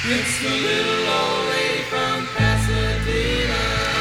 It's the little old lady from Pasadena.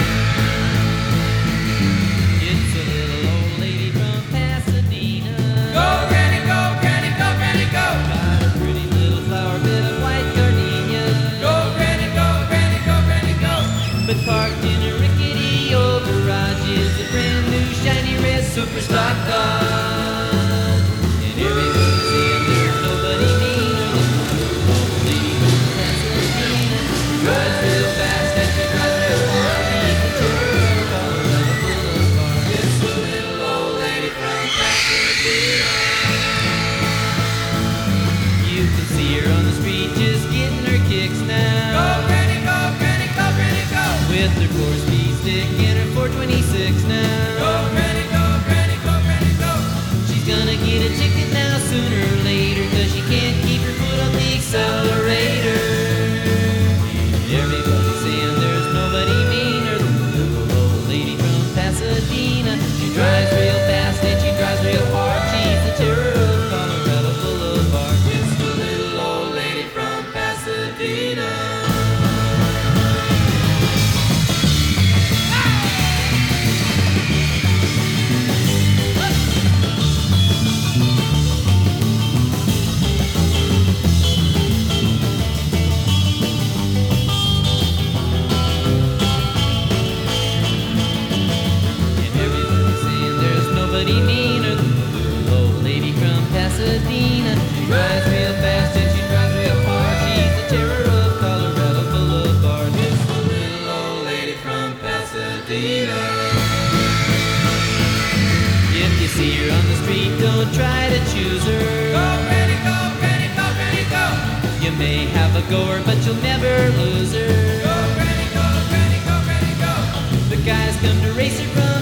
It's a little old lady from Pasadena. Go, Granny, go, Granny, go, Granny, go. Got a pretty little flower bed of white gardenias. Go, Granny, go, Granny, go, Granny, go. But parked in a rickety old garage is a brand new shiny red super stock Dodge. And everybody's saying there's nobody meaner than the little old lady from Pasadena. Drives real fast and she drives real far. She's the terror of Colorado Boulevard. It's the little old lady from Pasadena. You can see her on the street just getting her kicks Go, now. Granny, go, Granny, go, Granny, go. With her 4-speed stick and her 426 Go, now. Granny, go, Granny, go, Granny, go. She's gonna get a ticket now sooner or later, 'cause she can't keep her foot on the accelerator. Everybody's saying there's nobody meaner than the little old lady from Pasadena. She drives real fast and she drives real hard. She's the terror of Colorado Boulevard. It's the little old lady from Pasadena. And everybody's saying there's nobody meaner than the little old lady from Pasadena. She drives real fast and she drives real hard. She's the terror of Colorado Boulevard. It's the little old lady from Pasadena. If you see her on the street, don't try to choose Go, her. Granny, go, Granny, go, Granny, go. You may have a goer, but you'll never lose Go, her. Granny, go, Granny, go, Granny, go. The guys come to race her from